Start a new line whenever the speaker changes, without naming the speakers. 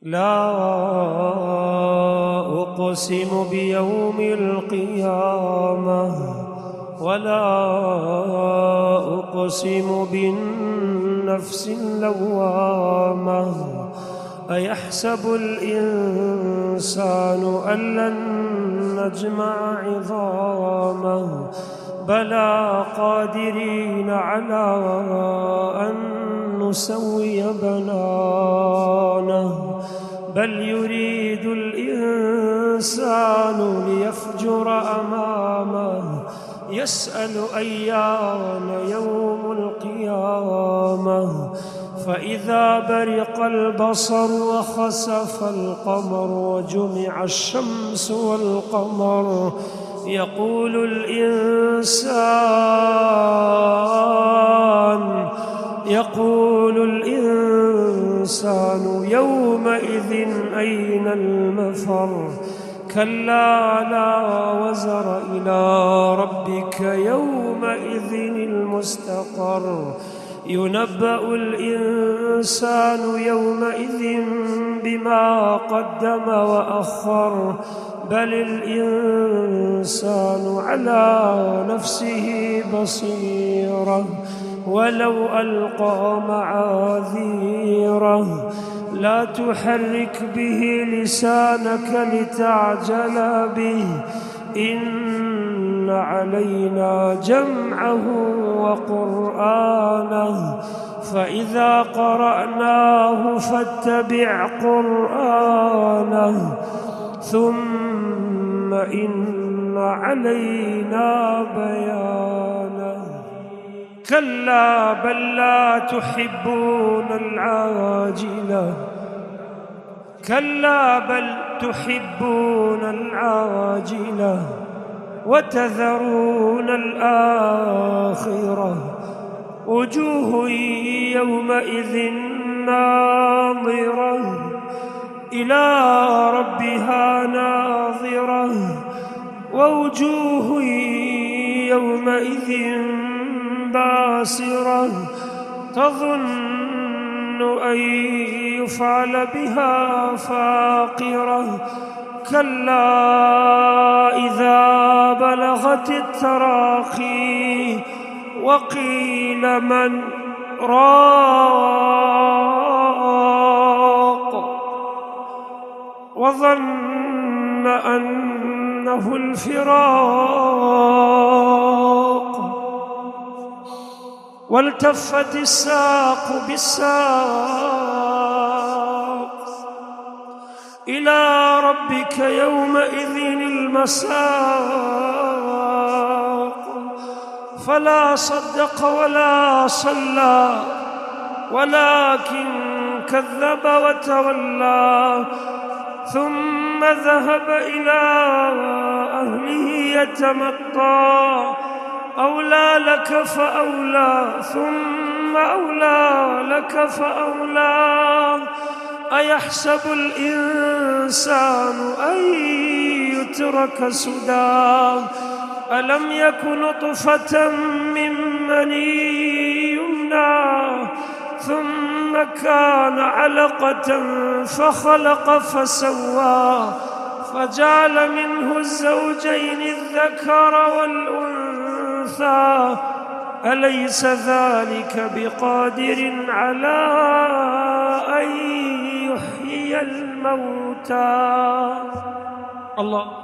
لا أقسم بيوم القيامة ولا أقسم بالنفس اللوامة. أيحسب الإنسان أن لن نجمع عظامه بلى قادرين على أن نسوي بنانه. بل يريد الإنسان ليفجر أمامه يسأل أيان يوم القيامة. فإذا برق البصر وخسف القمر وجمع الشمس والقمر يقول الإنسان يومئذ أين المفر. كلا لا وزر إلى ربك يومئذ المستقر. ينبأ الإنسان يومئذ بما قدم وأخر. بل الإنسان على نفسه بصيرة ولو ألقى معاذيره. لا تحرك به لسانك لتعجل به إن علينا جمعه وقرآنه. فإذا قرأناه فاتبع قرآنه ثم إن علينا بيانه. كلا بل لا تحبون العاجلة كلا بل تحبون العاجلة وتذرون الآخرة. وجوه يومئذ ناظرة إلى ربها ناظرة. ووجوه يومئذ باسرة تظن أن يفعل بها فاقرة. كلا إذا بلغت التراقي وقيل من راق وظن أنه الفراق والتفت الساق بالساق. إلى ربك يومئذ المساق. فلا صدق ولا صلى ولكن كذب وتولى ثم ذهب إلى أهله يتمطى. أولى لك فأولى ثم أولى لك فأولى. أيحسب الإنسان أن يترك سدى. ألم يك نطفة من مني يمنى ثم كان علقة فخلق فسوى فجعل منه الزوجين الذكر والأنثى. أليس ذلك بقادر على أن يحيي الموتى. الله